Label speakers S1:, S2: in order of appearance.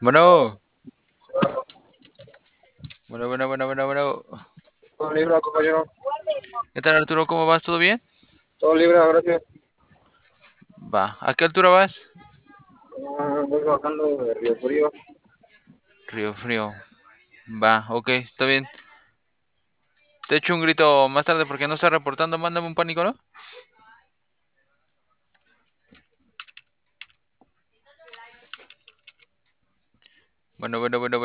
S1: Bueno, bueno.
S2: Todo libre, compañero.
S1: ¿Qué tal, Arturo? ¿Cómo vas? ¿Todo bien?
S2: Todo libre, gracias.
S1: Va. ¿A qué altura vas?
S2: Voy bajando de Río Frío.
S1: Río Frío. Va, ok, está bien. Te echo un grito más tarde porque no estás reportando. Mándame un pánico, ¿no? Bueno.